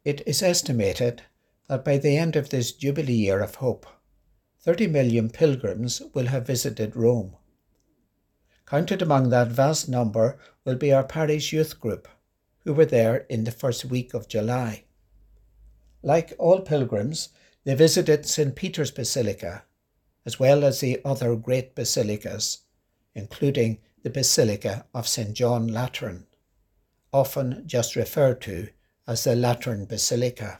It is estimated that by the end of this Jubilee Year of Hope, 30 million pilgrims will have visited Rome. Counted among that vast number will be our parish youth group, who were there in the first week of July. Like all pilgrims, they visited St. Peter's Basilica, as well as the other great basilicas, including the Basilica of St. John Lateran, often just referred to as the Lateran Basilica.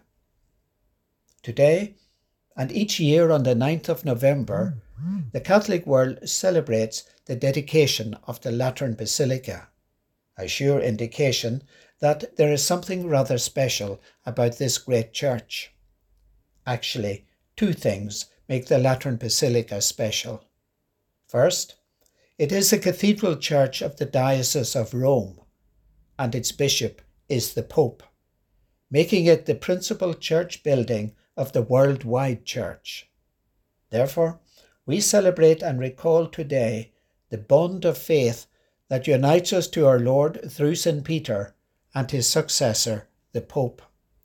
Today, and each year on the 9th of November, the Catholic world celebrates the dedication of the Lateran Basilica, a sure indication that there is something rather special about this great church. Actually, two things make the Lateran Basilica special. First, it is the cathedral church of the Diocese of Rome, and its bishop is the Pope, making it the principal church building of the worldwide church. Therefore, we celebrate and recall today the bond of faith that unites us to our Lord through St. Peter and his successor, the Pope.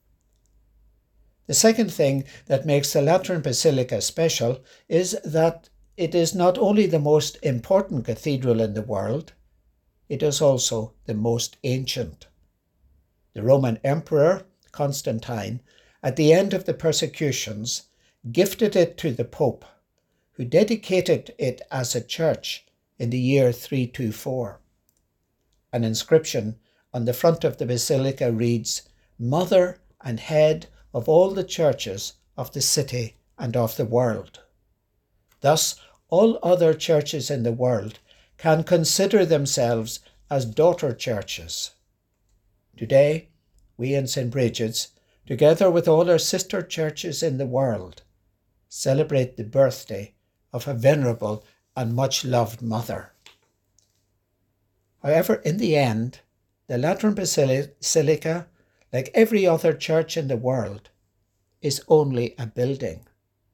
The second thing that makes the Lateran Basilica special is that it is not only the most important cathedral in the world, it is also the most ancient. The Roman Emperor, Constantine, at the end of the persecutions, gifted it to the Pope, who dedicated it as a church in the year 324. An inscription on the front of the basilica reads, "Mother and head of all the churches of the city and of the world." Thus, all other churches in the world can consider themselves as daughter churches. Today, we in St. Bridget's, together with all our sister churches in the world, celebrate the birthday of a venerable and much-loved mother. However, in the end, the Lateran Basilica, like every other church in the world, is only a building.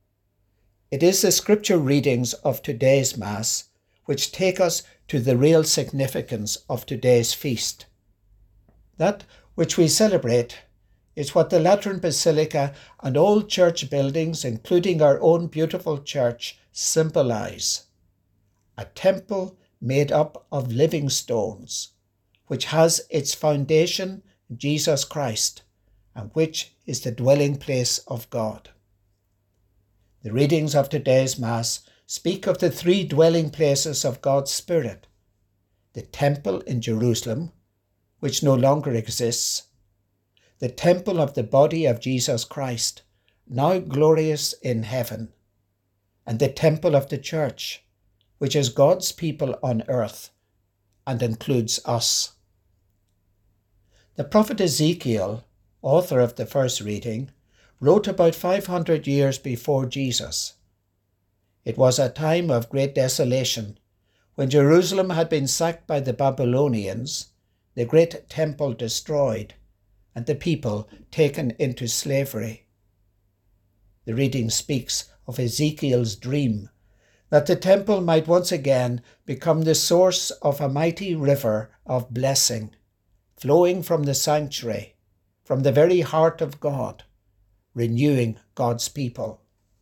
It is the scripture readings of today's Mass which take us to the real significance of today's feast. That which we celebrate is what the Lateran Basilica and all church buildings, including our own beautiful church, symbolize. A temple made up of living stones, which has its foundation in Jesus Christ, and which is the dwelling place of God. The readings of today's Mass speak of the three dwelling places of God's Spirit: the temple in Jerusalem, which no longer exists, the temple of the body of Jesus Christ, now glorious in heaven, and the temple of the church, which is God's people on earth and includes us. The prophet Ezekiel, author of the first reading, wrote about 500 years before Jesus. It was a time of great desolation, when Jerusalem had been sacked by the Babylonians, the great temple destroyed, and the people taken into slavery. The reading speaks of Ezekiel's dream that the temple might once again become the source of a mighty river of blessing, flowing from the sanctuary, from the very heart of God, renewing God's people.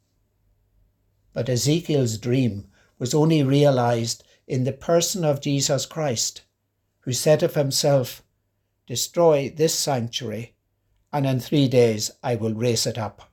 But Ezekiel's dream was only realized in the person of Jesus Christ, who said of himself, "Destroy this sanctuary, and in 3 days I will raise it up."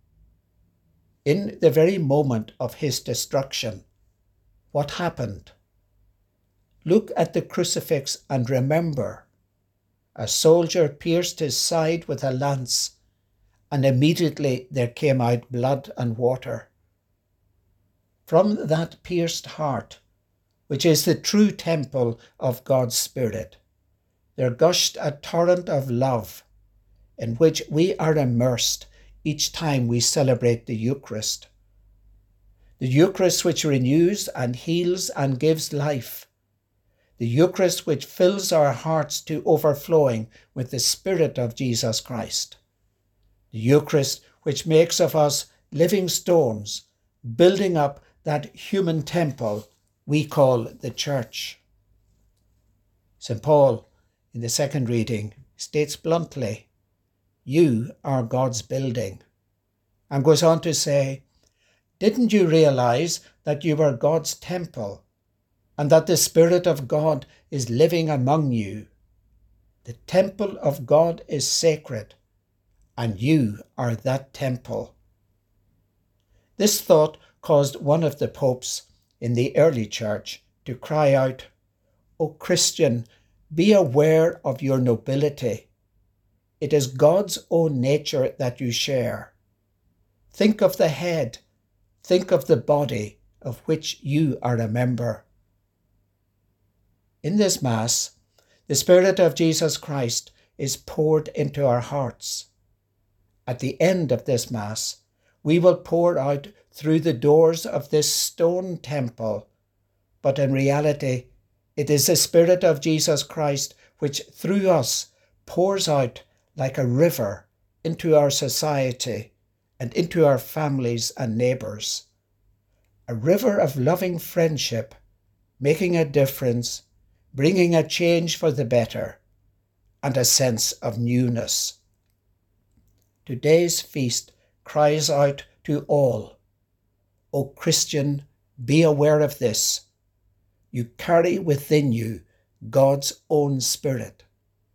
In the very moment of his destruction, what happened? Look at the crucifix and remember. A soldier pierced his side with a lance, and immediately there came out blood and water. From that pierced heart, which is the true temple of God's Spirit, there gushed a torrent of love in which we are immersed each time we celebrate the Eucharist. The Eucharist which renews and heals and gives life. The Eucharist which fills our hearts to overflowing with the Spirit of Jesus Christ. The Eucharist which makes of us living stones, building up that human temple we call the Church. St. Paul, in the second reading, states bluntly, You are God's building. And goes on to say, didn't you realize that you are God's temple and that the Spirit of God is living among you? The temple of God is sacred, and you are that temple. This thought caused one of the popes in the early church to cry out, "O Christian, be aware of your nobility. It is God's own nature that you share. Think of the head, think of the body of which you are a member." In this Mass, the Spirit of Jesus Christ is poured into our hearts. At the end of this Mass, we will pour out through the doors of this stone temple, but in reality, it is the Spirit of Jesus Christ which through us pours out like a river into our society and into our families and neighbours. A river of loving friendship, making a difference, bringing a change for the better, and a sense of newness. Today's feast cries out to all, "O Christian, be aware of this. You carry within you God's own Spirit."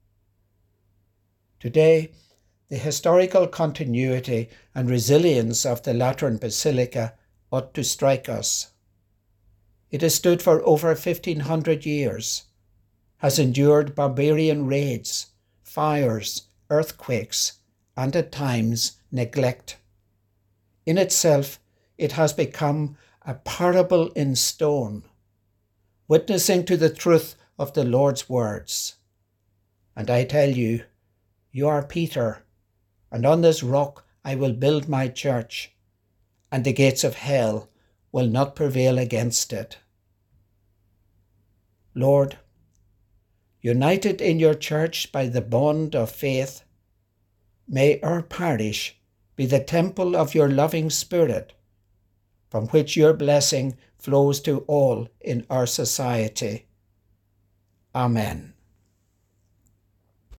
Today, the historical continuity and resilience of the Lateran Basilica ought to strike us. It has stood for over 1,500 years, has endured barbarian raids, fires, earthquakes, and at times neglect. In itself, it has become a parable in stone, witnessing to the truth of the Lord's words. And I tell you, you are Peter, and on this rock I will build my church, and the gates of hell will not prevail against it. Lord, united in your church by the bond of faith, may our parish be the temple of your loving Spirit, from which your blessing flows to all in our society. Amen.